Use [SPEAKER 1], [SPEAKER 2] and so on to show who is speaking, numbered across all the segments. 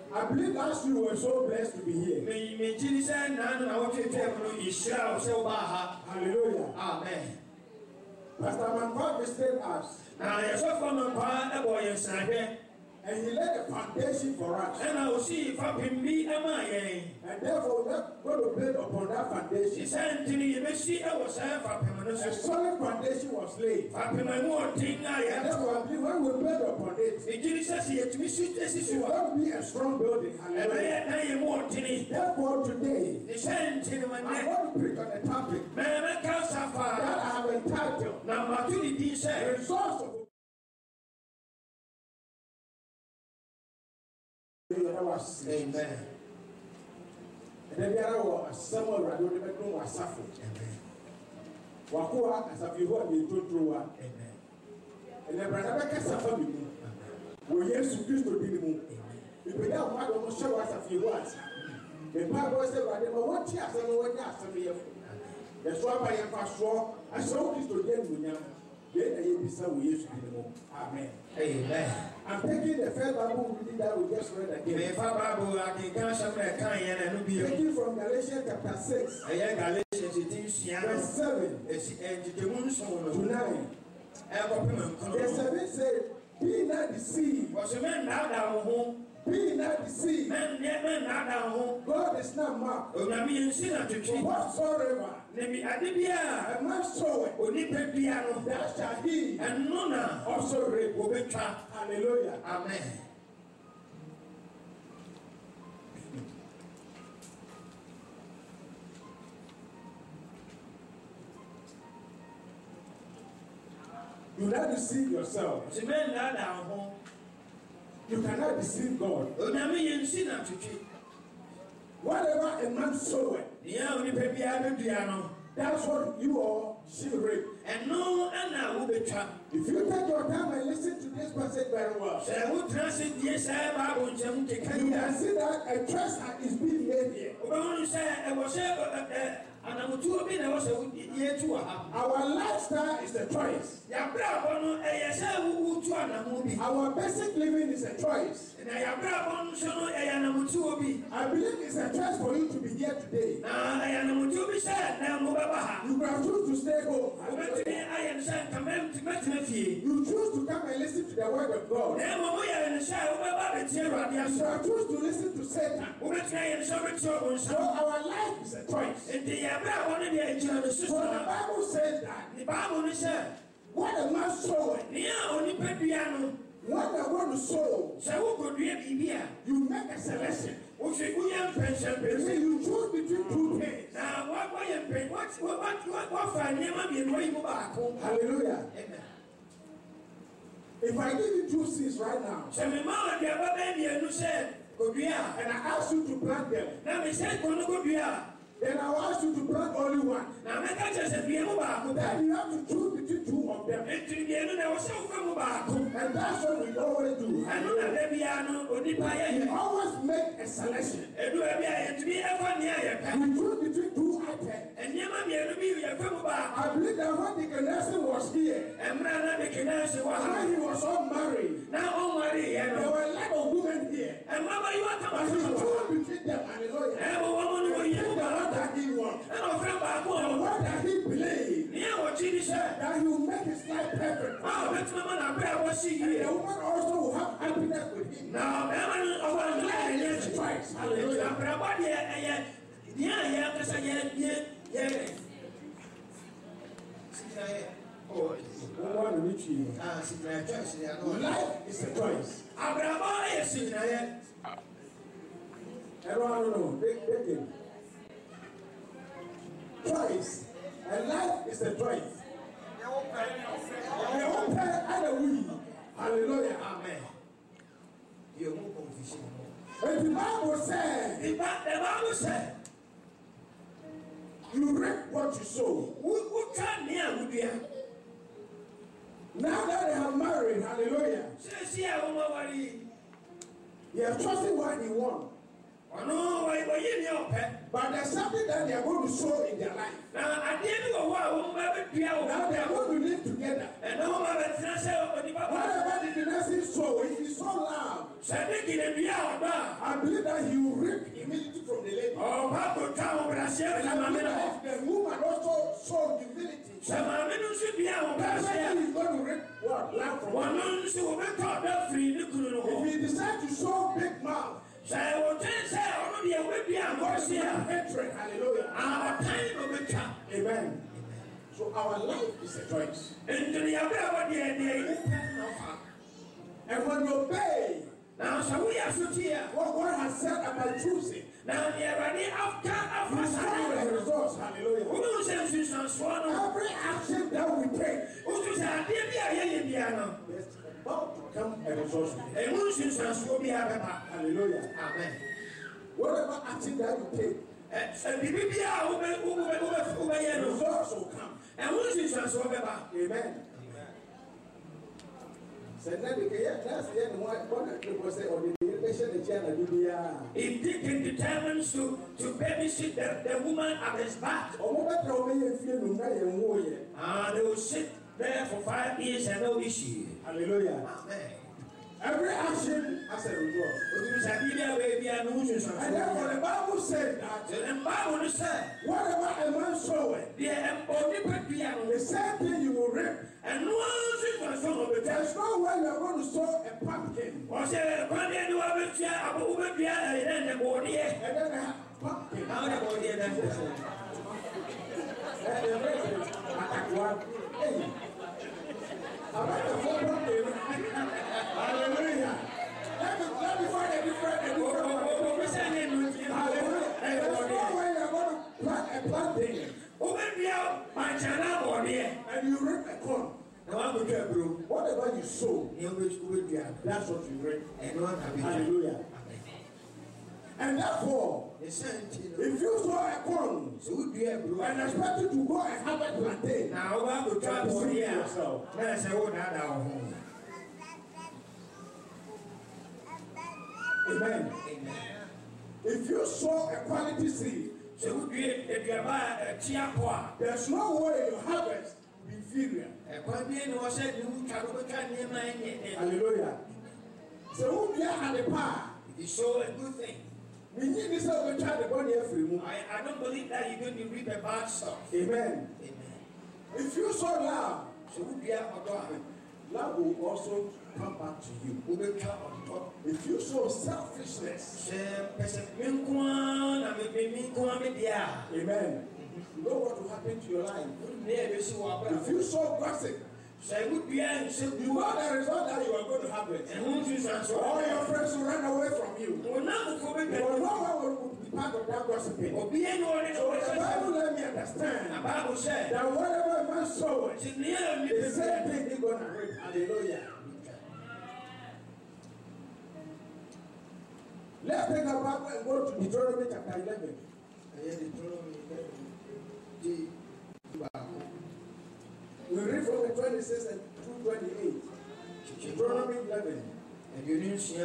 [SPEAKER 1] I believe last year we were so blessed to be here. Hallelujah.
[SPEAKER 2] Amen.
[SPEAKER 1] Pastor Mankwa visited us. And he laid a foundation for us. And therefore, we're not going to build upon that foundation. A solid foundation was laid. And therefore, I believe when we build upon it, it will be a strong building. Hallelujah. Therefore, today, I want to preach on a topic that I have entitled The Resource of Amen. And then there are someone who was suffering. Amen. Wakua as a few who are true. Amen. And then Brother suffer me. We yes to Christ to be the moon. If we don't want to show us a few words. The Bible said, I never want you as a one year. That's why I am fast war. I saw Christ to get me. Amen. Amen. I'm taking the first Bible reading that we just read again. Taking from Galatians chapter 6, verse 7 to 9. Verse 7 says, be not deceived. Be not deceived. God is not mocked. Whatsoever a man soweth, that shall he also reap. Hallelujah. Amen. Do not deceive yourself. You cannot deceive God. Whatever a man soweth, that's what you or she reap. If you take your time and listen to this passage very well, you can see that a treasure is being made here. Our lifestyle is a choice. Our basic living is a choice. I believe it's a choice for you to be here today. You can choose to stay home. You choose to come and listen to the word of God. You can choose to listen to Satan. So our life is a choice. So the Bible says that what a man soweth, what I want to sow, you make a selection. You choose between two things. Hallelujah. Amen. If I give you two seeds right now, and I ask you to plant them, then I will ask you to plant only one. Then you have to choose between two of them. And that's what we always do. We always make a selection. We choose between two items. I believe that when Deacon Nelson was here, when he was all married, there were a lot of women here. But he chose between them. Hallelujah. That he wants. And what that he believes, that he will make his life perfect. And the woman also will have happiness with him. Now, life is Christ. Hallelujah. Life is a choice. Everyone know. Choice. And life is a choice. They won't pay either way. Hallelujah. Amen. And the Bible said, you reap what you sow. Now that they have married, hallelujah, he has chosen what he wants.
[SPEAKER 2] But there's something that they are going to sow in their life. Now they are going to live together. Whatever the dynasty sow, if he sow love, I believe that he will reap humility from the lady. And I believe that if the woman also sow humility, definitely he's going to reap what? Love from her. If he decides to sow big mouth, hatred, hallelujah. Amen. So our life is a choice. And when you obey, now shall we associate what God has said about choosing? Now the results, hallelujah. Every action that we take, there's about to come a result. Hallelujah. Amen. Whatever action that you take, results will come. Amen.
[SPEAKER 1] If Deacon determines to babysit the woman at his back, they will sit there for 5 years and no issue.
[SPEAKER 2] Hallelujah.
[SPEAKER 1] Amen.
[SPEAKER 2] Every action has a result. And therefore the Bible says that whatever a man soweth, the same thing you will reap. And there's no way you are going to sow a pumpkin. And then a pumpkin. Hallelujah. Let me find a different hallelujah. There's no way you're going to plant a planting and you reap a corn. Whatever you sow, that's what you reap. Hallelujah. And therefore, if you sow a corn and expect it to go and have a plantain, now you can see yourself. Amen. If you sow a quality seed, there's no way your harvest will be inferior. Hallelujah. So who had the power?
[SPEAKER 1] If you sow a good thing,
[SPEAKER 2] I
[SPEAKER 1] don't believe that you're going to reap a bad stuff.
[SPEAKER 2] Amen.
[SPEAKER 1] Amen.
[SPEAKER 2] If you sow love, love will also come back to you. If you sow selfishness, amen, you know what will happen to your life. If you sow gossip, you know the result that you are going to happen. All your friends will run away from you. Because no one will be part of that gossiping. So the Bible let me understand that whatever a man sows, the same thing he's going to reap. Hallelujah. Let's take our Bible and go to Deuteronomy chapter 11. We read from the 26 and 228. Deuteronomy 11. And you need to see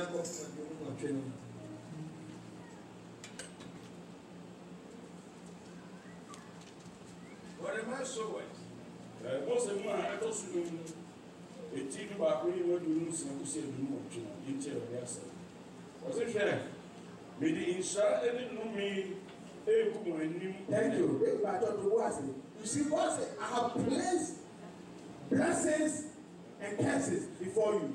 [SPEAKER 2] what am I so wet?
[SPEAKER 3] Most of my I don't see a team back when you lose and you say the moon, you tell yourself. Was it fair? May the inside didn't me.
[SPEAKER 2] Thank you. You see, God said, I have placed blessings and curses before you.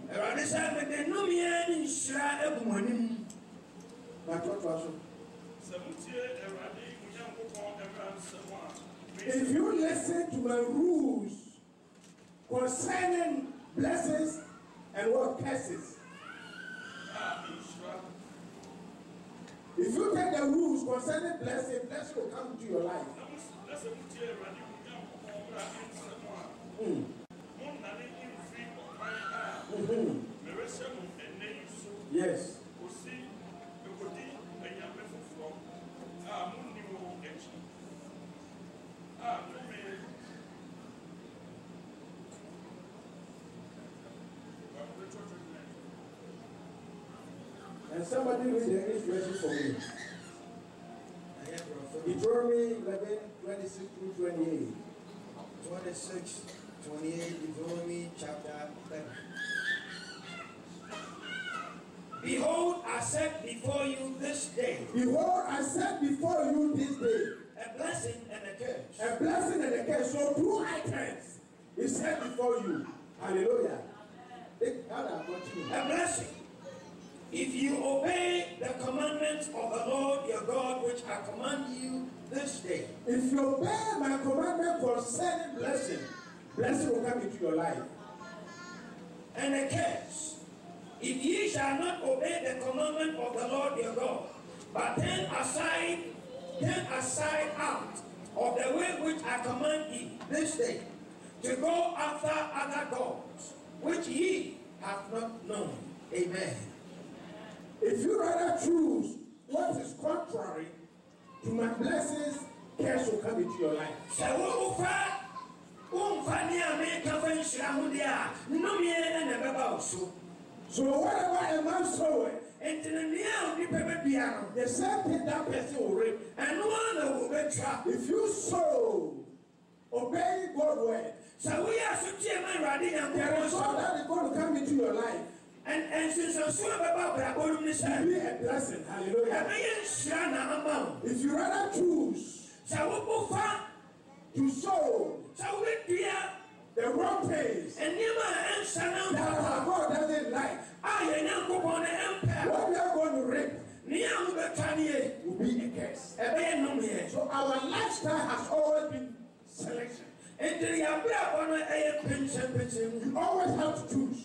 [SPEAKER 2] If you listen to my rules concerning blessings and what curses, if you take the rules concerning blessing, blessing will come to your life. Yes. And somebody read the English version for me? Deuteronomy 11:26-28.
[SPEAKER 1] 26:28, Deuteronomy chapter 11. Behold, I set before you this day.
[SPEAKER 2] Behold, I set before you this day.
[SPEAKER 1] A blessing and a curse.
[SPEAKER 2] A blessing and a curse. So 2 items is set before you. Hallelujah. A blessing.
[SPEAKER 1] If you obey the commandments of the Lord your God, which I command you this day.
[SPEAKER 2] If you obey my commandment concerning blessing, blessing will come into your life.
[SPEAKER 1] And a curse. If ye shall not obey the commandment of the Lord your God, but turn aside out of the way which I command ye this day, to go after other gods, which ye have not known. Amen.
[SPEAKER 2] If you rather choose what is contrary to my blessings, curse will come into your life. So whatever a man soweth, the same thing that person will reap. If you sow, obey God's word, the result that is going to come into your life.
[SPEAKER 1] And since I'm sure about
[SPEAKER 2] be a blessing. Hallelujah. If you rather choose to sow the wrong things that our God doesn't like, what we are going to reap will be a curse. So our lifestyle has always been selection. You always have to choose.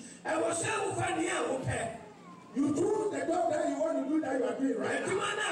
[SPEAKER 2] You choose the job that you want to do that you are doing right now.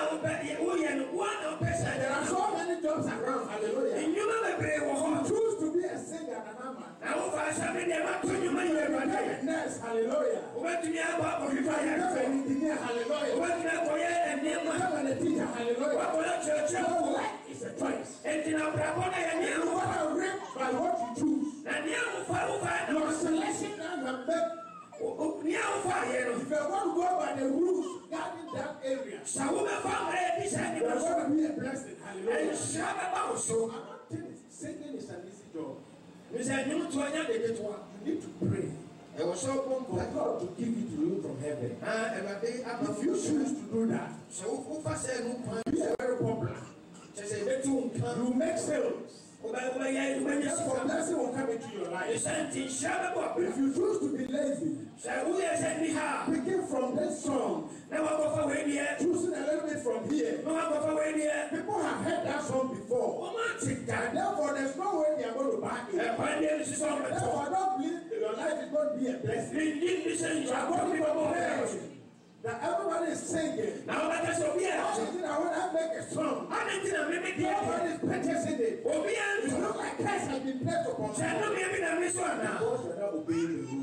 [SPEAKER 2] There are so many jobs around. Hallelujah. You choose to be a singer and a man. You be a nurse. Hallelujah. You become an engineer. Hallelujah. You become a teacher. Hallelujah. So life is a choice. You want to reap by what you choose. Your selection and your bet. If you want to go by the rules guarding that area, there's going to be a blessing. Hallelujah. I'm not telling you, singing is an easy job. You need to pray. For God to give it to you from heaven. If you choose to do that, be very popular. You make sales. Therefore, blessing will come into your life. If you choose to be lazy, picking from this song, choosing a little bit from here, people have heard that song before. And therefore, there's no way they are going to buy it. Therefore, I don't believe your life is going to be a blessing. You are going to be a blessing. That everybody is singing. Now, when I make a song, everybody is purchasing it. It looks like Christ has been placed upon you. Because you're not obeying the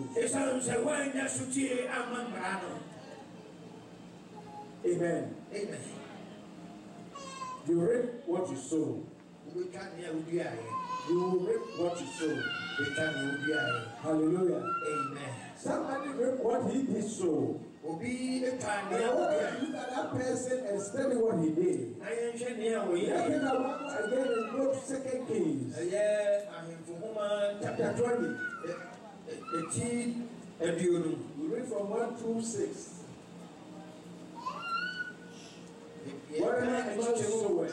[SPEAKER 2] rules. Amen.
[SPEAKER 1] Amen.
[SPEAKER 2] You reap what you sow. You will reap what you sow. Hallelujah.
[SPEAKER 1] Amen.
[SPEAKER 2] Somebody reap what he did sow. Look at that person and study what he did. Let him again and go to 2 Kings. Chapter 20. We read from 1-6. Whatever a man soweth,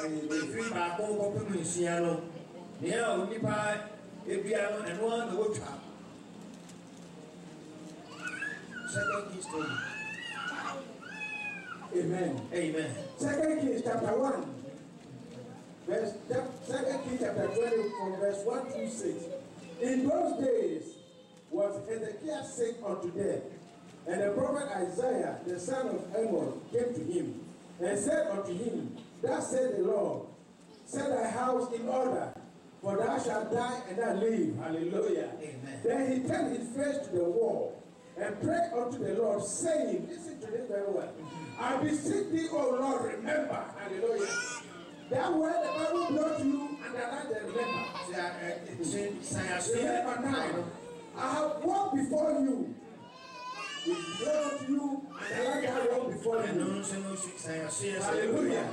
[SPEAKER 2] Amen.
[SPEAKER 1] Amen.
[SPEAKER 2] 2 Kings chapter 1. 2 Kings chapter 20 from verse 1-6. In those days was Hezekiah sick unto death, and the prophet Isaiah, the son of Amos, came to him, and said unto him, Thus said the Lord, set thy house in order, for thou shalt die and not live. Hallelujah.
[SPEAKER 1] Amen.
[SPEAKER 2] Then he turned his face to the wall, and prayed unto the Lord, saying, listen to this very well. I beseech thee, O Lord, remember. Hallelujah. That word the Bible brought to you, underline the remember. Remember now. I have walked before you we declare unto you, and I like to have one before you. Hallelujah.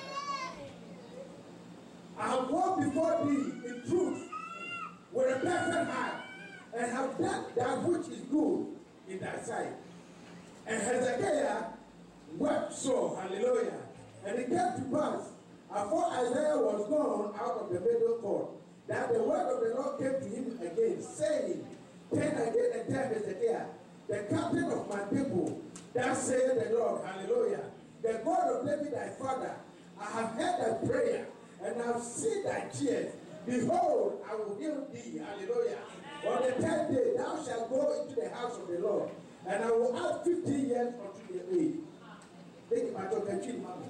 [SPEAKER 2] I have walked before thee in truth with a perfect heart, and have done that which is good in thy sight. And Hezekiah wept so, hallelujah. And it came to pass, after Isaiah was gone out of the middle court, that the word of the Lord came to him again, saying, Turn again and tell Hezekiah, the captain of my people, that saith the Lord, hallelujah, the God of David thy father, I have heard thy prayer, and I have seen thy tears. Behold, I will heal thee, hallelujah. On the 10th day thou shalt go into the house of the Lord, and I will add 15 years unto your age. Think about your country, mama.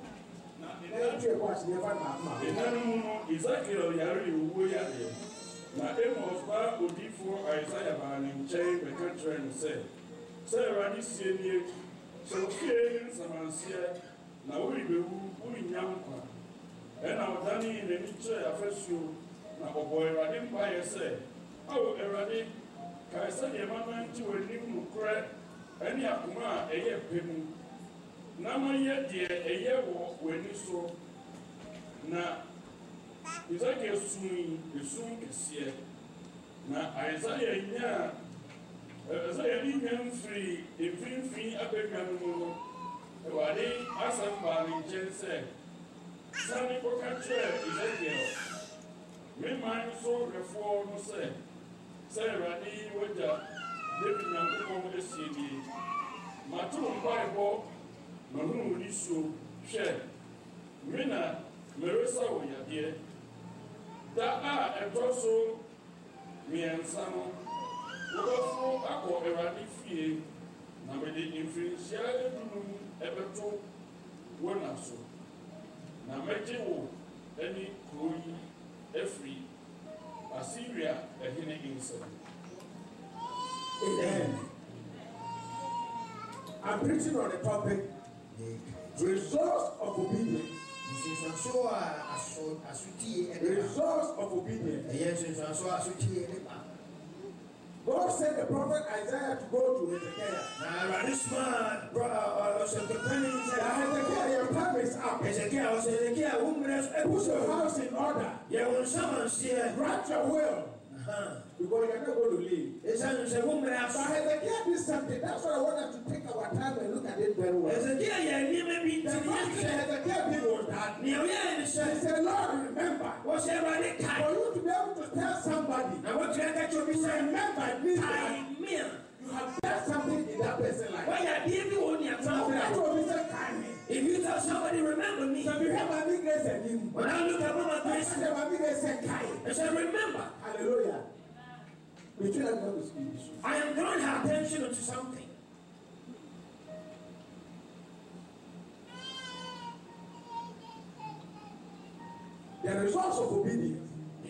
[SPEAKER 3] Ezekiel yari uwe ya de. Na Amos ba odifo Isaiah ba ne nkyɛn bɛka kyerɛ no sɛ Awurade sie nie sɛ ofie nsamanseɛ na worebewu worennya nkwa ɛna ɔdane n'ani kyerɛ afasuo na ɔbɔ Awurade mpaeɛ sɛ ao Awurade kae sɛdeɛ mama nti w'anim nokorɛ ɛne akoma a ɛyɛ pɛ mu na mayɛ deɛ ɛyɛ wɔ w'ani so na Isaiah sumi esum kɛseɛ na Isaiah nya Isaiah ni nyam firi mfimfini abɛdwa no mu no Awurade asɛm baa ne nkyɛn sɛ sane kɔka kyerɛ Ezekiel me man so hwɛfoɔ no sɛ Awurade wagya David Nyankopɔn asie nie mato mpaebɔ mahunu ni so hwɛ me na meresa wo yadeɛ da a ɛtɔ so mmiɛnsa no wobɛforo akɔ Awurade fie na mede mfirinhyia adunum ɛbɛto wo na so na mɛgye wo ani kuro yi afiri Assyria ɛhene nsɛm.
[SPEAKER 2] Amen. I'm preaching on the topic results of obedience. Results of obedience. God sent the prophet Isaiah to go to Hezekiah. Hezekiah, your time is up. Put your house in order. Write your will. Because you're not going to leave. But Hezekiah did something. That's what I want us to take our time and look at it very well. The first thing Hezekiah did was that he said, Lord, remember, for you to be able to tell somebody, remember me, you have done something in that person's life.
[SPEAKER 1] If you tell somebody, remember me, when I look at my grace, I said, remember.
[SPEAKER 2] Hallelujah.
[SPEAKER 1] I am drawing her attention to something.
[SPEAKER 2] The results of obedience.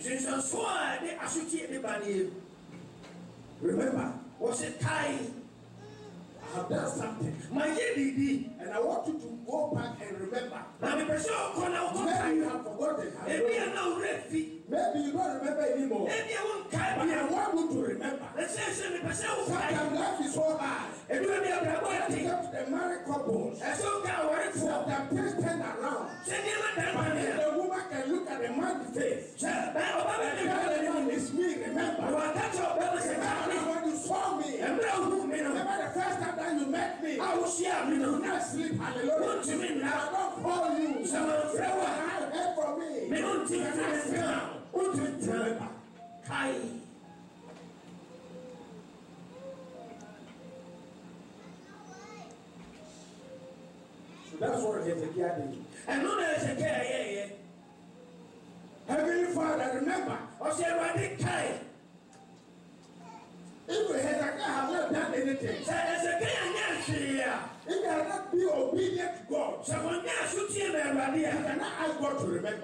[SPEAKER 2] Remember,
[SPEAKER 1] was it time?
[SPEAKER 2] I have done something. And I want you to go back and remember. Maybe you have forgotten. Maybe you don't remember anymore. But I want you to remember. Sometimes life is so hard. When it comes to the married couples, sometimes things turn around. But if the woman can look at the man's face, and tell the man, it's me, remember. When you saw me, remember the first time that you met me, I was here, you do not sleep, hallelujah. I don't call you. I heard from me. Remember. So that's what Hezekiah did.
[SPEAKER 1] And not Hezekiah,
[SPEAKER 2] Heavenly Father, remember. If Hezekiah has not done anything, if he has not been obedient to God, he cannot ask God to remember.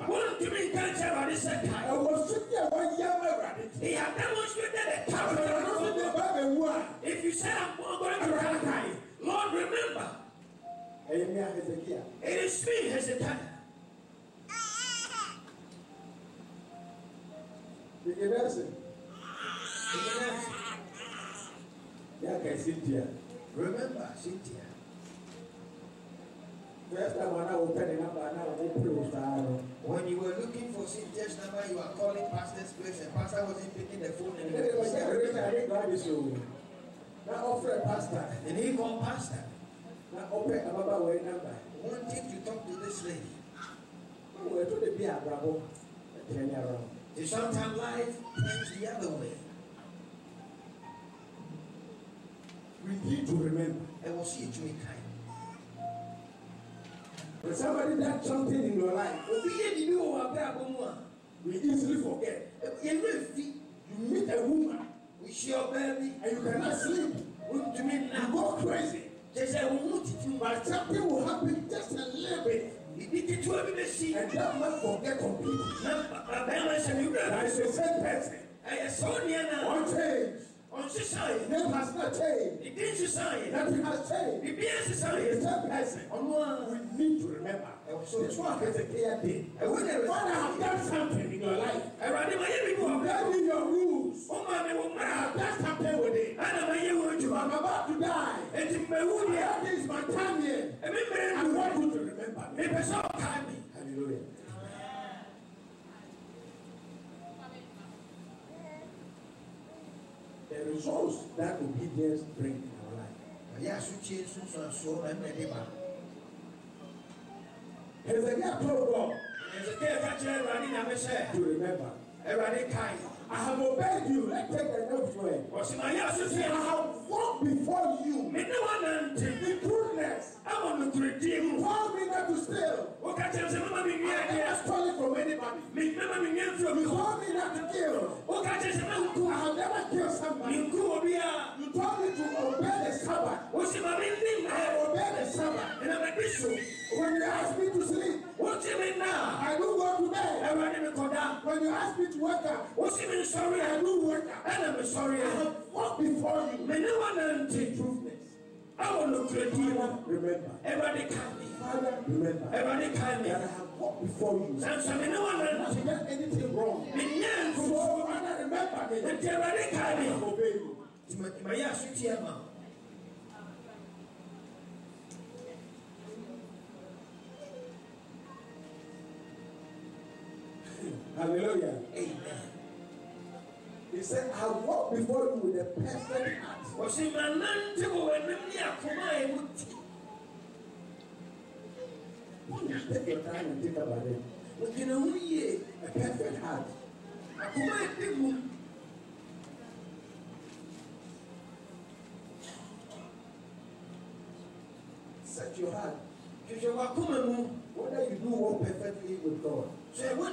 [SPEAKER 2] I was sitting there 1 year already.
[SPEAKER 1] He had demonstrated the power. If you say I'm going to die, Lord, remember.
[SPEAKER 2] Hezekiah.
[SPEAKER 1] It is me, Hezekiah.
[SPEAKER 2] You can answer. Yeah, I can sit here. Remember, Cynthia. When you were looking for Cynthia's number, you were calling pastor's place, and pastor wasn't picking the phone. And he called pastor. Wanted to talk to this lady. So sometimes life turns the other way.
[SPEAKER 1] We need to remember.
[SPEAKER 2] And we'll see it in kind.
[SPEAKER 1] When somebody does something in your life, we easily forget. You meet a woman,
[SPEAKER 2] we share baby,
[SPEAKER 1] and you cannot sleep. You go crazy. But something will happen just a little bit. And that man forget completely. That is the same person. One change. Name has not changed. Nothing has changed. The same person. We need to remember. It's not Hezekiah did. When I have done something in your life, you gave me your rules. I have done something with it. I'm about to die. That is my time here. I want you to remember. Hallelujah. The results that obedience brings in our life. Hezekiah told God to remember. I have obeyed you. Let's take the next way. I have walked before you in goodness. You told me not to steal. I never stole it from anybody. You told me not to kill. I have never killed somebody. You told me to obey the Sabbath. I obey the Sabbath. When you ask me to sleep, I do go to bed. When you ask me to wake up, I do wake up. I have walked before you. Truthfulness. Remember. Father, remember. That I have walked before you. Not to get anything wrong. So, Father, remember me. I obey you. Hallelujah.
[SPEAKER 2] Amen.
[SPEAKER 1] He said, I walk before you with a perfect heart. Take your time and think about it. A perfect heart. Set your heart. Whether you do walk perfectly with God. Then you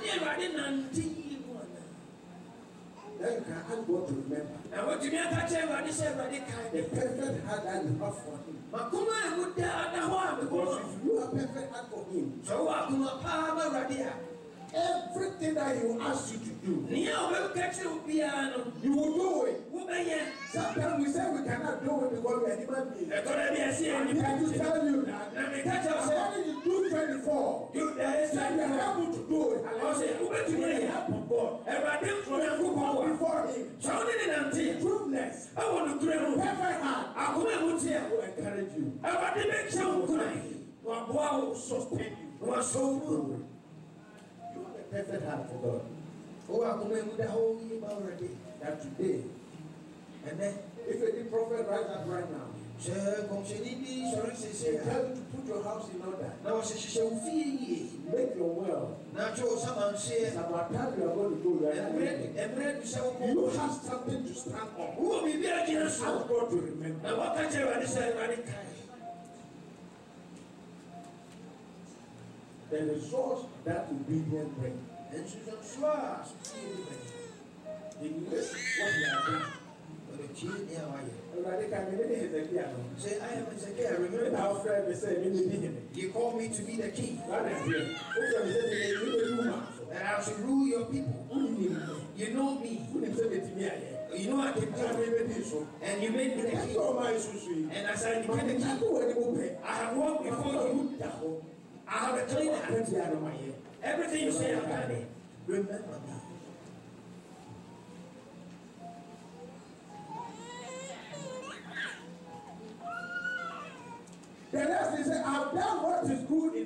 [SPEAKER 1] can ask God to remember. The perfect heart that you have for Him. Because if you have perfect heart for Him, everything that He will ask you to do, you will do it. Sometimes we say we cannot do it because we are human beings. I'm here to tell you that according to 2:24, you are able to do it. With the help of God. Before Him. Truthfulness. Perfect heart. I will encourage you. I will sustain you. You have a perfect heart for God. That today, and then if any prophet rise up right now, they tell you to put your house in order. Make your will. It's about time you are going to go. You have something to stand on. Ask God to remember. The results that obedience brings. He lists what he has done. Say, I am Hezekiah. Remember how Fred said, you called me to be the king. And I should rule your people. You know me. You know I can do it. And you made me the king. And as I became the king, I have walked before you. I have a clean heart. Everything you say, I've done it. Remember me.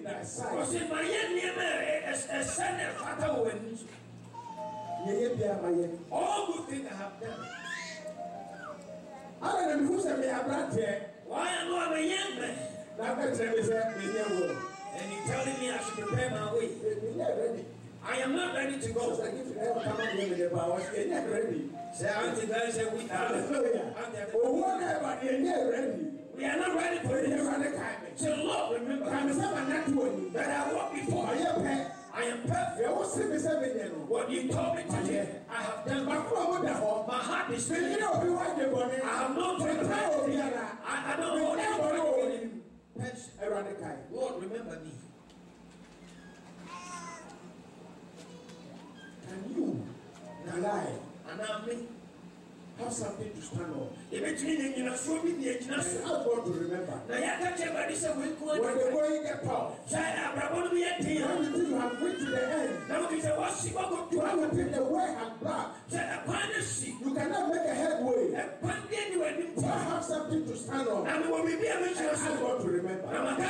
[SPEAKER 2] thy sight.
[SPEAKER 1] Because if my name is a son of Father wins, all good things I have done.
[SPEAKER 2] I don't know who said me a brat here.
[SPEAKER 1] Why am I a young man?
[SPEAKER 2] Now that's me.
[SPEAKER 1] And you're telling me I should prepare my way. I am not ready to go.
[SPEAKER 2] Say,
[SPEAKER 1] Auntie guys, say we are. We are not ready for it. So Lord, remember that I walked before. I am perfect. What you told me to do, I have done. My heart is filled. I have no trouble. I don't know anybody. Lord, remember me.
[SPEAKER 2] Can you lie
[SPEAKER 1] And now me.
[SPEAKER 2] have something to stand on?
[SPEAKER 1] Ask God
[SPEAKER 2] to remember.
[SPEAKER 1] When
[SPEAKER 2] the going get tough, when you think you have reached to the end, you have to take the way and black. You cannot make a headway. You have something to stand on. Ask God to remember.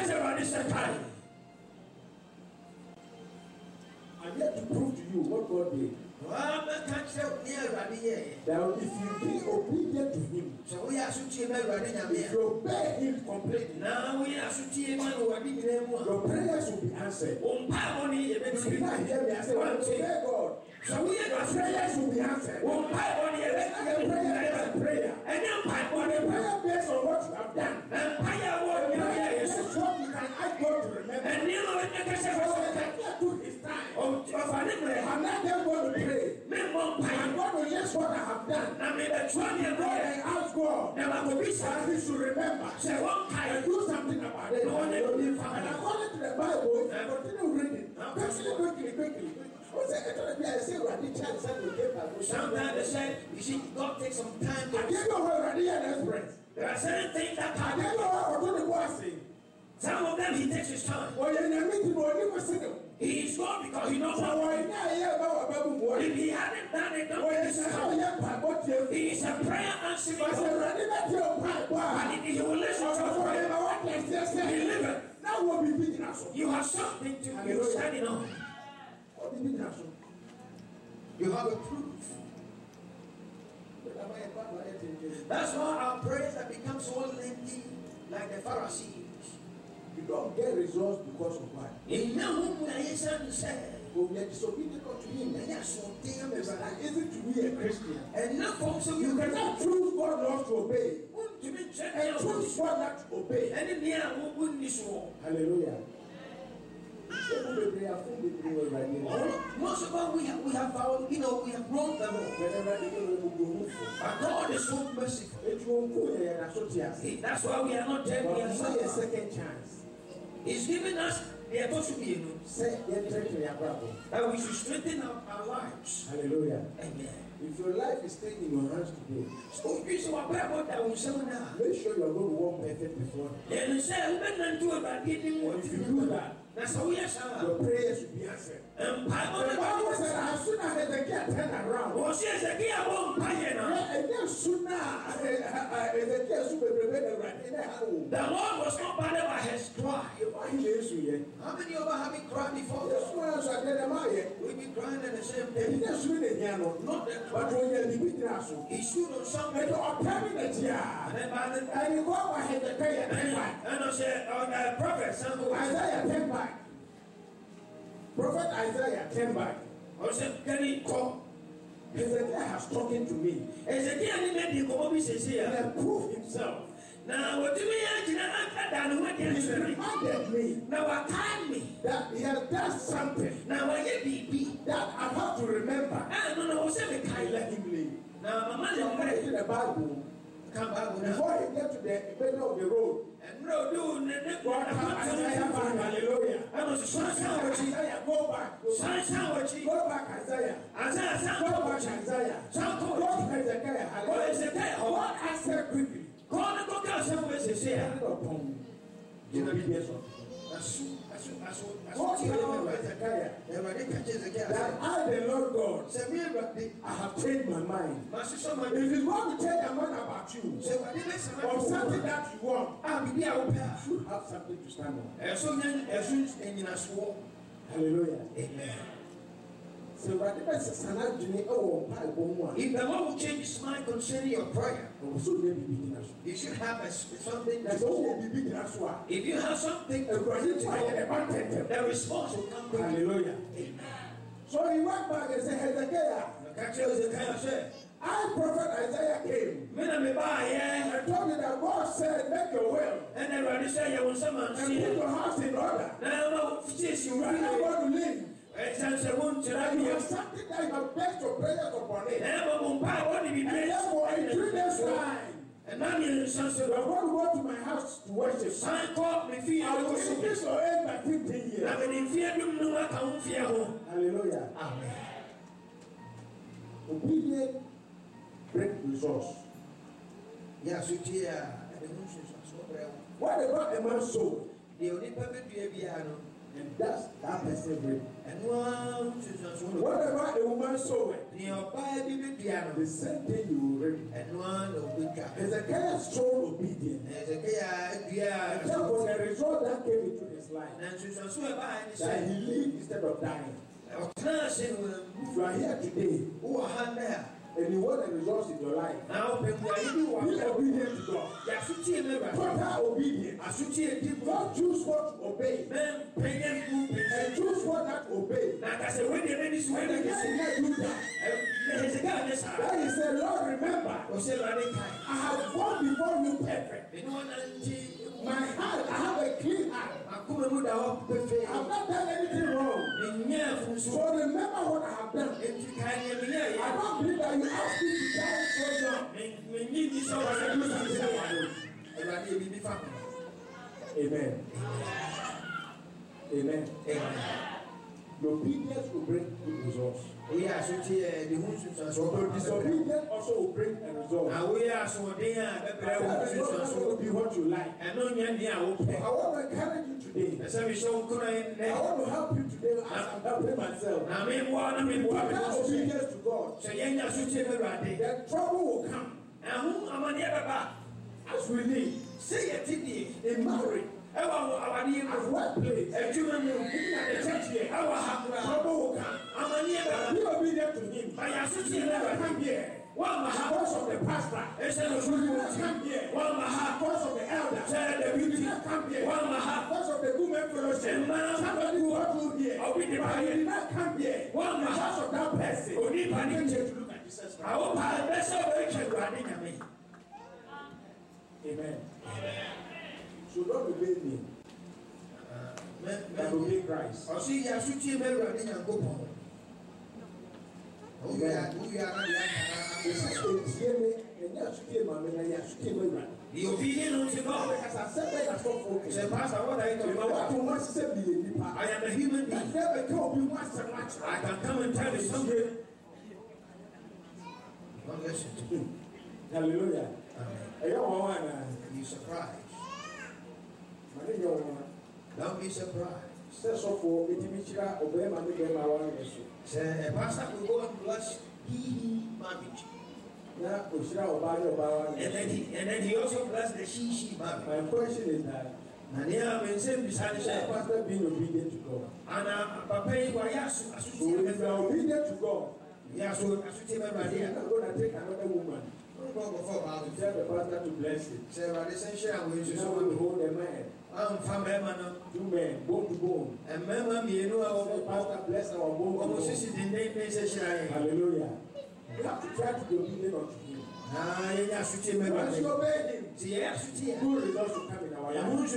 [SPEAKER 2] I'm here to prove to you what God did. That if you be obedient to Him, if you obey Him completely, your prayers will be answered. You did not hear me. I said, when you obey God, your prayers will be answered. The prayer is a prayer. The prayer based on what you have done. The prayer is what you can ask God to remember. So to His time. I'm not there going to pray. I'm going to list what I have done. And ask God that He should remember and do something about it. And according to the Bible, if you continue reading, quickly.
[SPEAKER 1] Sometimes they say, you see, God takes some time to. There are certain things that happen. Some of them He takes His time. He is God because He knows how. If He hadn't done it, don't make His time. He is a prayer answering God. And if He will listen to prayer, He liveth. You have something to be standing on. You have a proof. That's why our prayers have become so lengthy, like the Pharisees.
[SPEAKER 2] You don't get results because of what?
[SPEAKER 1] We
[SPEAKER 2] are disobedient to Him. Is it to be a Christian?
[SPEAKER 1] And
[SPEAKER 2] you cannot choose what not to obey. And choose what not to obey. Hallelujah.
[SPEAKER 1] Most of us we have found, we have grown the Lord. But God is so merciful. That's why we are not dead. We are
[SPEAKER 2] a second chance.
[SPEAKER 1] He's given us the opportunity that we should strengthen our lives.
[SPEAKER 2] Hallelujah.
[SPEAKER 1] Amen.
[SPEAKER 2] If your life is staying in your hands today, make sure you are going to walk perfect before Him. If you do that, your prayers will be answered. The Bible said, as soon as Hezekiah turned around,
[SPEAKER 1] the Lord was not bothered by his cry. How many of us have been crying before? We've been crying at the same time. Not that
[SPEAKER 2] but when you
[SPEAKER 1] he stood on something.
[SPEAKER 2] And you go by Hezekiah 10 back.
[SPEAKER 1] And I said, prophet,
[SPEAKER 2] Isaiah 10 back. Prophet Isaiah 10 back.
[SPEAKER 1] I said, can he come?
[SPEAKER 2] Hezekiah has spoken to me.
[SPEAKER 1] Hezekiah
[SPEAKER 2] and proved himself.
[SPEAKER 1] Now, what do you mean? He
[SPEAKER 2] reminded me
[SPEAKER 1] now I time me
[SPEAKER 2] that he has done something.
[SPEAKER 1] Now I get BB
[SPEAKER 2] that I have to remember.
[SPEAKER 1] No,
[SPEAKER 2] let him leave.
[SPEAKER 1] Now, my man,
[SPEAKER 2] I'm reading the Bible.
[SPEAKER 1] Come back
[SPEAKER 2] before he get to the middle of the road.
[SPEAKER 1] And no,
[SPEAKER 2] hallelujah.
[SPEAKER 1] I was
[SPEAKER 2] Isaiah, go back. Go back, Isaiah. Go back, Isaiah. Go to Hezekiah. Hallelujah. What I said quickly.
[SPEAKER 1] God,
[SPEAKER 2] upon the obedience of God tell Hezekiah that I, the Lord God, I have changed my mind. If you want to change your mind about you, or something that you want, you should have something to stand on. Hallelujah. Amen. So
[SPEAKER 1] if the Lord will change his mind concerning your prayer, you should have something to do. If you have something to do, the response will come quickly.
[SPEAKER 2] Hallelujah.
[SPEAKER 1] Amen.
[SPEAKER 2] So he went back and said, Hezekiah, I, prophet Isaiah, came and told you that God said, make your will and put your house in order. You are not going to leave. You have something that you have placed your prayers upon it. And therefore, in 3 days' time, you are going to go to my house to worship. I will increase your age by 15 years. Hallelujah. Amen. Obedience break resource. Whatever a man sows, and that's that person reap. Whatever a woman sows, the same thing you will reap. Hezekiah showed obedience. And therefore, the result that came into his life, that he lived instead of dying. If you are here today, and you want the results in your life, be obedient to God. Total obedience. Don't choose what to obey, and choose what not to obey. That is the Lord, remember, I have gone before you perfect. My heart, I have a clean heart. I have not done anything wrong. So remember what I have done. I don't believe that you ask me to die so young. Amen. Amen. Amen. The obedience will bring good results. But disobedience also will bring a result. That result will be what you like. I want to encourage you today. I want to help you today as I'm helping myself. Total obedience to God. Then trouble will come. As we live, in marriage, at workplace, even at the church here, trouble will come. Be obedient to him. You never come here because of the pastor. You never come here because of the elder. You never come here because of the women fellowship. Somebody who got you here. But you did not come here because of that person. You need to look at Jesus Christ. Amen. So don't obey me. But obey Christ.
[SPEAKER 1] The obedience to God.
[SPEAKER 2] As I said, that's not focus.
[SPEAKER 1] Pastor, what are you talking about? I am a human being. I can come and tell you something. Don't listen to me.
[SPEAKER 2] Hallelujah.
[SPEAKER 1] Be surprised. Don't be surprised. Say, a pastor will go and bless he marriage. And then he also blessed the she marriage.
[SPEAKER 2] My question is that, pastor being obedient to God. So if you are obedient to God, you are not going to take another woman. Tell the pastor to bless it. You know we hold a man. 2 men, bone to bone. And pastor bless our bone. Hallelujah. You have to try to be obedient unto him. Once you obey him, good results will come in our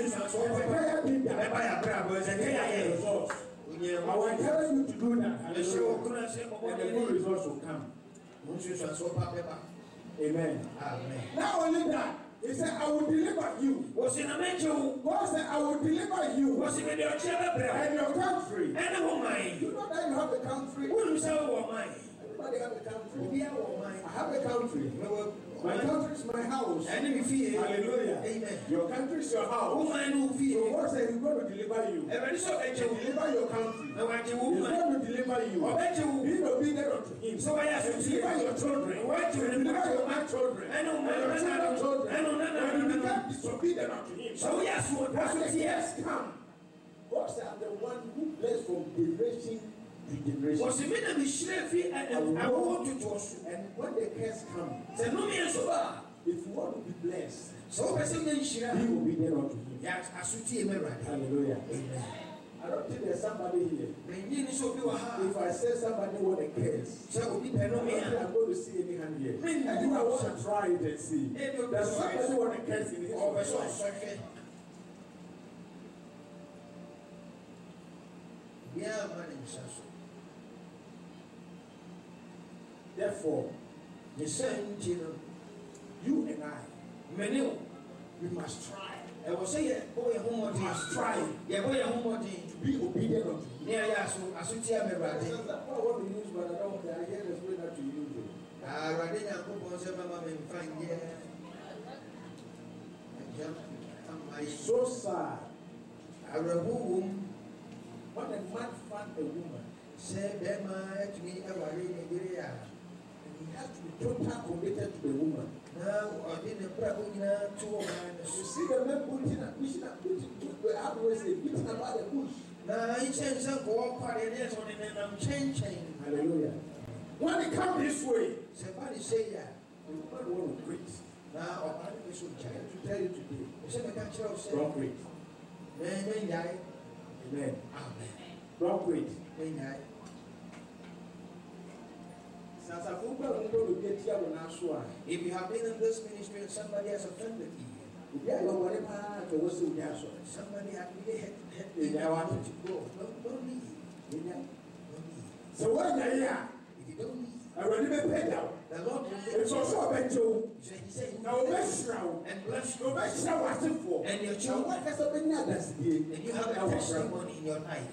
[SPEAKER 2] life. I will encourage you to do that. And the good results will come. Amen. Amen. Not only that, he said, I will deliver you. God said, I will deliver you and your country. You know that you have a country. Everybody have a country. I have a country. My country is my house. Hallelujah.
[SPEAKER 1] Amen.
[SPEAKER 2] Your country is your house. So God said He's going to deliver you. Deliver your country. He's going to deliver you. Be obedient unto Him. Deliver your children. Deliver your grandchildren. And your children. When you become disobedient unto Him. So yes, when the years come, God said, I'm the one who blessed from generation to generation. And when the curse comes, if you want to be blessed, be obedient unto Him. Hallelujah. Amen. I don't think there's somebody here. If I say somebody want a curse, I don't think I'm going to see any hand here. Anyone want to try it and see. There's somebody want a curse in his life. Therefore, the same you and I, we must try. I will say, boy, we must try. Yeah, boy, to be obedient unto Him. Yeah, so I should tell me right. That's what I want to use, but I don't want to hear the Spirit not to use it. Radina Coupon said, Mama, find yeah. So sad. I remove when a man found a woman, say, Bema to me, and he has to be totally committed to the woman. Now, I didn't probably you see the men putting I always say, beating about the bush. Now, he changed some go up and I'm changing. Hallelujah. When it comes this way, somebody say, yeah, you might want to quit. Now, I should tell you today. Don't quit. Amen. Amen. Don't quit. Amen. If you have been in this ministry and somebody has offended you, somebody has really hit you, wanted to go. Don't leave. So when you're here, if you don't leave, I already been paid out. The Lord it's also a you. He said, no, and bless you. What it for? And your children, and you have a testimony in your life.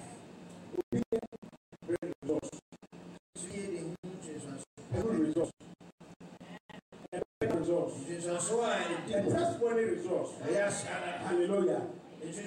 [SPEAKER 2] A testimony resource. Yes, hallelujah. It's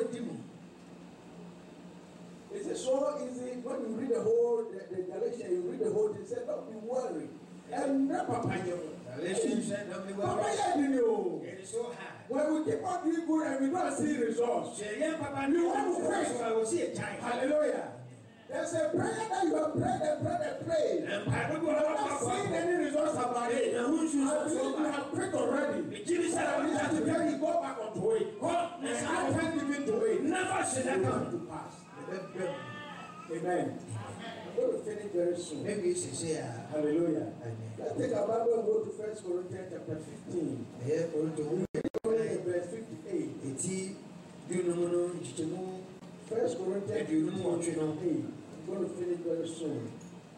[SPEAKER 2] so easy when you read the whole the Galatians, you read the whole thing, say, don't be worried. And Galatians said, don't be worried. It is so hard. When we keep on doing good and we don't see results, we want to pray. Hallelujah. There's a prayer that you have prayed and prayed. You have not seen any results about it. I believe you have prayed already. I have to tell you, go back onto it. And I can't give it to it. Never should that come to pass. Amen. I'm going to finish very soon. Maybe it's here. Hallelujah. Amen. Let's take our Bible and go to 1 Corinthians chapter 15. Verse 58. 1 Corinthians 15. I'm going to finish very soon.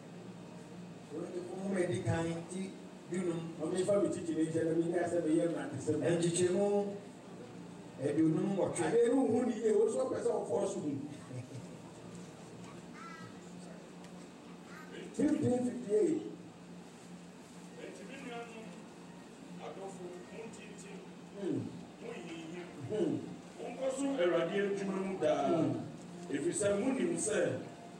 [SPEAKER 3] If you say Munim said,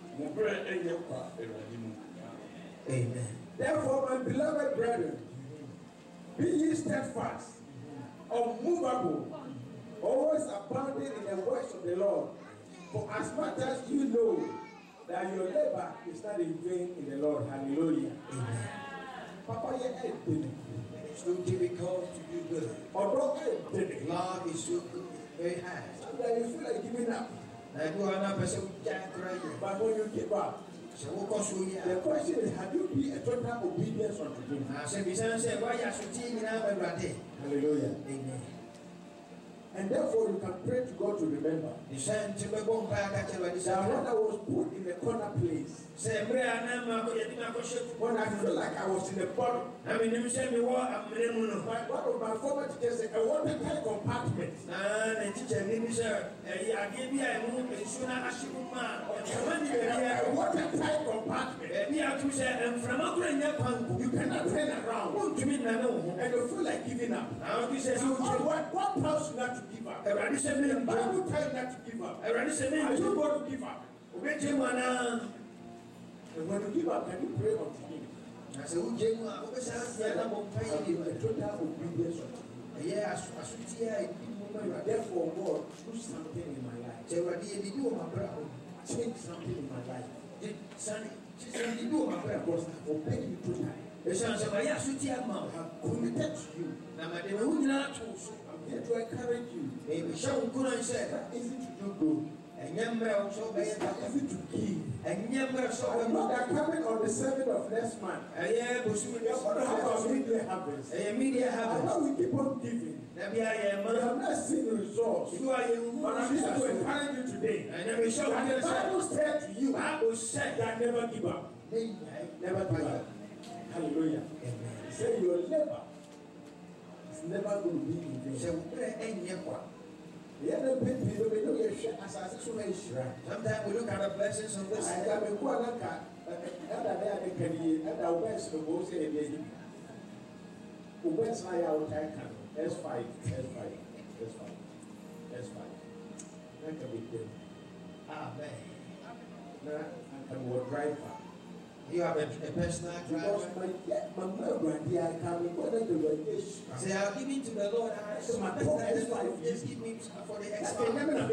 [SPEAKER 2] Amen. Therefore, my beloved brethren, be ye steadfast, unmovable, always abounding in the works of the Lord. For as much as you know that your labor is not in vain in the Lord. Hallelujah. Amen. Papa, it's so difficult to do good. Although God is so good, very hard. Sometimes you feel like giving up. But when you give up, the question is, have you been a total obedience unto Him? Hallelujah. Amen. And therefore you can pray to God to remember. That when I was put in a corner place, when I feel like I was in the bottom, one of my former teachers said, a watertight compartment. A watertight compartment. You cannot turn around. And you feel like giving up. What tells you not to give up? The Bible tells you not to give up. Are you going to give up? And when you give up, can you pray unto him? I said, total obedience unto him. Therefore, God, do something in my life. Change something in my life. Because I've obeyed you totally. I'm committed to you. I'm here to encourage you. It's not easy to do good. It's not easy to give. I'm not coming on the 7th of next month. We are going to have our media harvest. I know we keep on giving. We have not seen the results. But I'm here to encourage you today. And the Bible said to you, that never give up. Never give up. Hallelujah. Amen. Say your labor is never going to be in vain. Sometimes we look at the blessings of this. Amen. You have a personal driver. Say, I'll give it to the Lord. Just give me for the extra.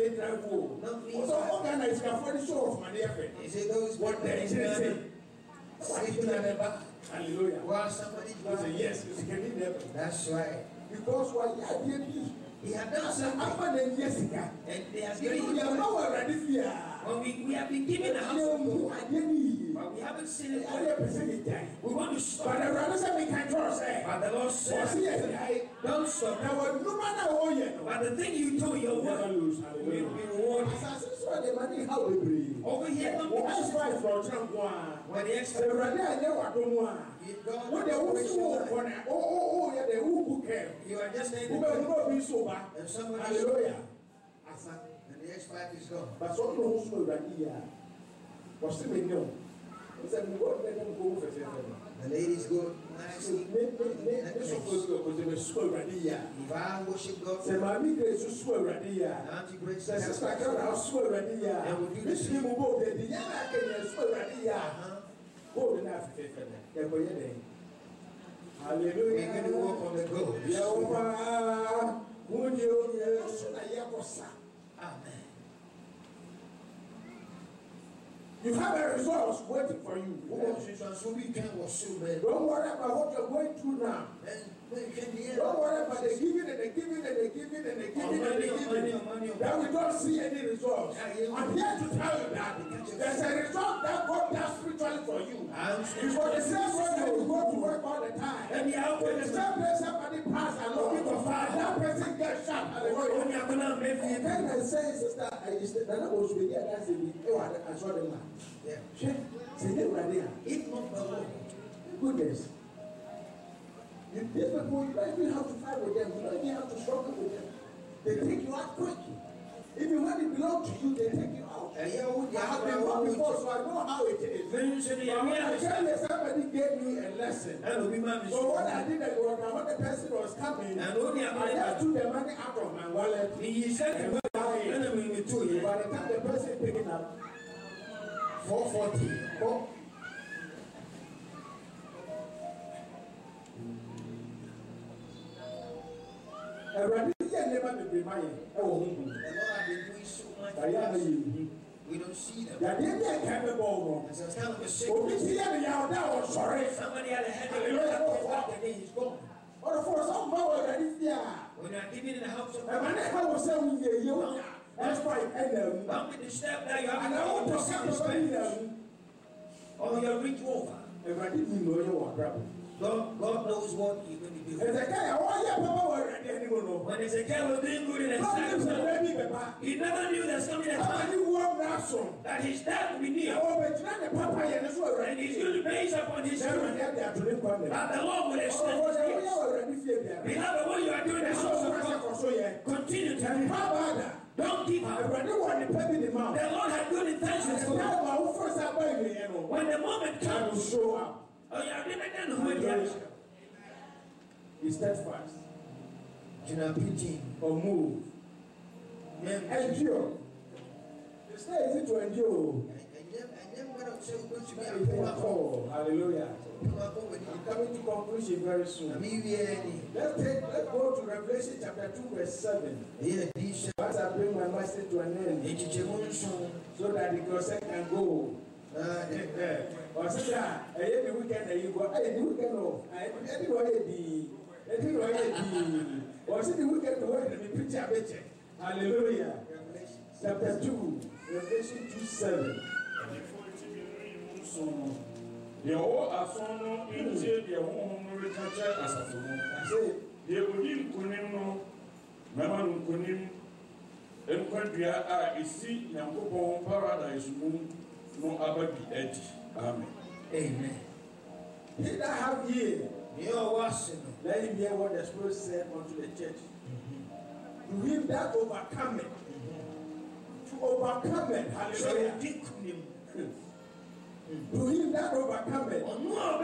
[SPEAKER 2] He said, those what there is sleeping at the back. Hallelujah. While somebody say, yes, that's right. Because what he had done something. And they have given him when we have been given a house of God, but we haven't seen it. We want to stop. But the Lord said, don't stop. But the thing you do, you'll lose. You'll be rewarded. Over here, don't be when the extra you are just saying, and somebody, hallelujah. And the X5 is gone. But so was the ladies go nicely. If I worship God, Auntie Grace, and we do this. Hallelujah. We're going to walk on the go. Amen. You have a resource waiting for you. Don't worry about what you're going through now. Don't worry about the giving and the giving and the giving and the giving and the giving. That we don't see any results. I'm here to tell you that there's a result that God does spiritually for you. Because the same way that you go to work all the time, when the same place somebody passes along, that person gets shot. Then I say, sister, I was with you. I saw them. Yeah. If not the Lord, goodness. These people, you don't even have to fight with them. You don't even have to struggle with them. They take you out quick. Even when it belongs to you, they take you out. I have been gone before, so I know how it is. But when I tell you, somebody gave me a lesson. So what I did was, when the person was coming, I just took the money out of my wallet. By the time the person picked it up, 440. The Lord has been doing so much for us. We don't see them. As a kind of a sick person. Somebody had a headache and he's gone. When you are giving in the house of God, that's why don't be disturbed that you have to or you'll reach over.
[SPEAKER 1] God knows what He's going to do.
[SPEAKER 2] When Ezekiel
[SPEAKER 1] was doing good in his life, he never knew there's coming a time that his dad will be near. And he's going to base upon his children. That the Lord will extend his days. Beloved, what you are doing in the house of God, continue to do. Don't give up. The Lord had good intentions for you. When the moment comes,
[SPEAKER 2] show up. Be steadfast. Or move. Endure. It's not easy to endure. Hallelujah. I'm coming to conclusion very soon. Let's go to Revelation chapter 2, verse 7. As I bring my message to an end, so that the crusade can go. Or say that every weekend you go, the weekend off. Or say the weekend to work and the preacher better. Hallelujah. Chapter 2, Revelation 2:7.
[SPEAKER 3] The whole asono into the home recapture as a phone. The Udim Kunino, Maman Kunim, and Quandria is see Yankopon paradise moon, no abadi edge. Amen.
[SPEAKER 1] Amen.
[SPEAKER 2] He that have ear, let him hear what the Spirit said unto the church. To him that overcometh, to overcome it, hallelujah. To him that overcometh, to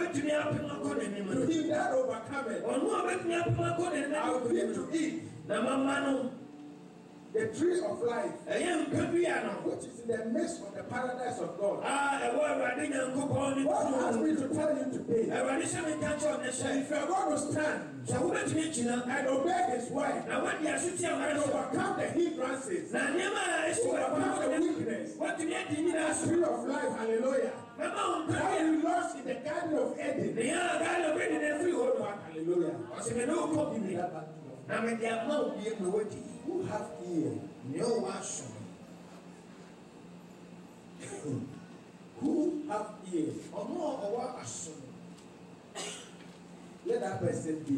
[SPEAKER 2] him that overcometh, I will give to eat the tree of life, which is in the midst of the paradise of God. God asked me to tell you today, if you are going to stand and obey His word, and overcome the hindrances, overcome the weakness, the tree of life, hallelujah. How we lost in the Garden of Eden. Hallelujah. Give me that back. Who have ear? Who have ear? Let that person be.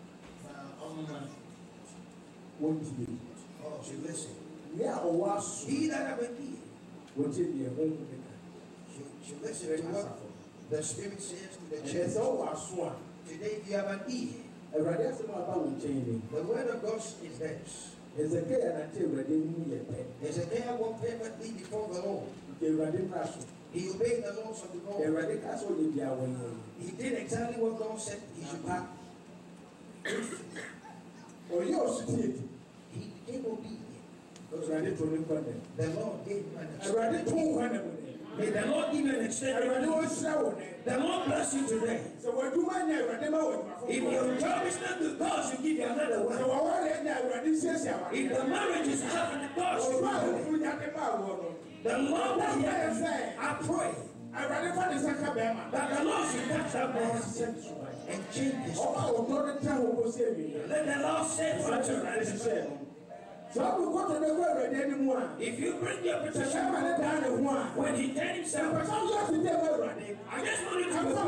[SPEAKER 2] Won't be.
[SPEAKER 1] Listen.
[SPEAKER 2] He that have an ear. Won't be a home.
[SPEAKER 1] Listen to what the Spirit says to the church. Today, if you have an ear, the word of God is this. Ezekiel walked perfectly before the Lord. He obeyed the laws of the Lord. He did exactly what God said he should do. He became obedient. The Lord gave him an extension. May the Lord give you an extension. The Lord bless you today. If your job is not good, God should give you another one. If the marriage is happening, God should give you. The Lord will hear you. I pray that the Lord should touch that man and change his life. Let the Lord say what you right. If you bring your petition when he turned himself, I just want you to go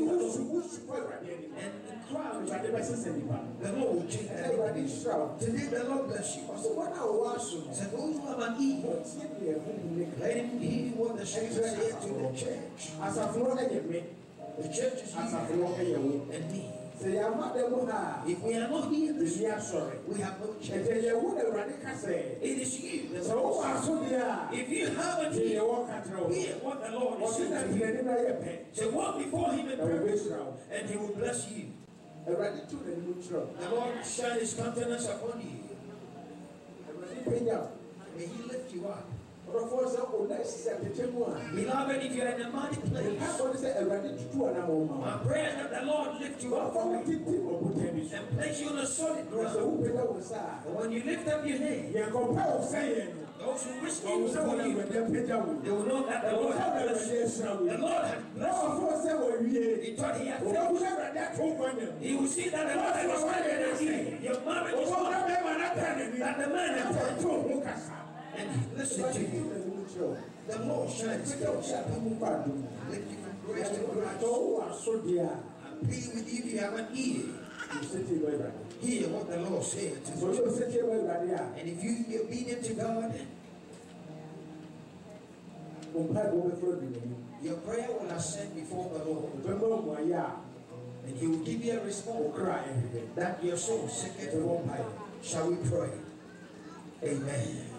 [SPEAKER 1] and the crowd, the Lord will change everybody. Today the Lord bless you. So those who have an ear, let him hear what the Scripture says to the church. The church is here and me. If we are not here, we have no church. It is you. If you haven't hear what the Lord is saying, so walk before Him in prayer, and He will bless you. The Lord shine His countenance upon you. May He lift you up. Beloved, if you are in a mighty place, my prayer is that the Lord lift you up and place you on a solid ground. And when you lift up your hand, those who wish things for you, they will know that the Lord has blessed you. The Lord has blessed you. He thought He had blessed you. He will see that the Lord has blessed you. Your marriage is not that the man has blessed you. And listen to you. The Lord shines His face upon you. Lift you from grace to grace. plead with you if you have an ear. Hear what the Lord said to you. And if you be obedient to God, your prayer will ascend before the Lord. And He will give you a response that your soul seeketh for. Shall we pray? Amen.